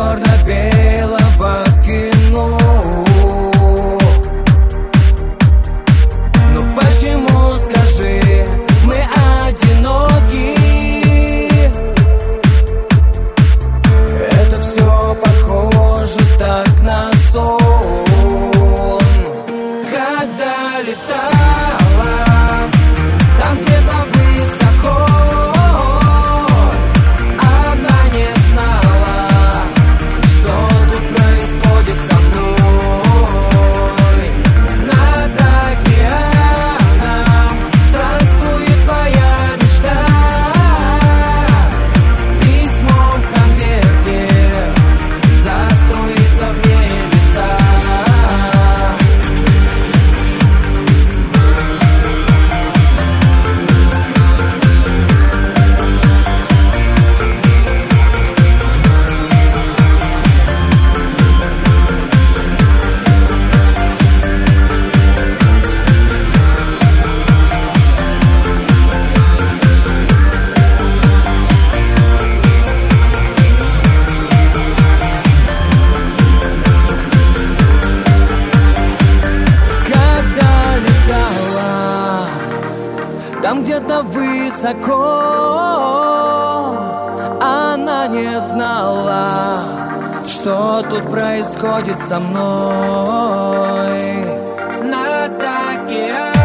черно-белого кино. Ну почему, скажи, мы одиноки? Это все похоже так на сон. Когда летала там где-то высоко, она не знала, что тут происходит со мной. Над океаном странствует твоя мечта, письмом в конверте заструится в небеса. Там где-то высоко, она не знала, что тут происходит со мной. Над океаном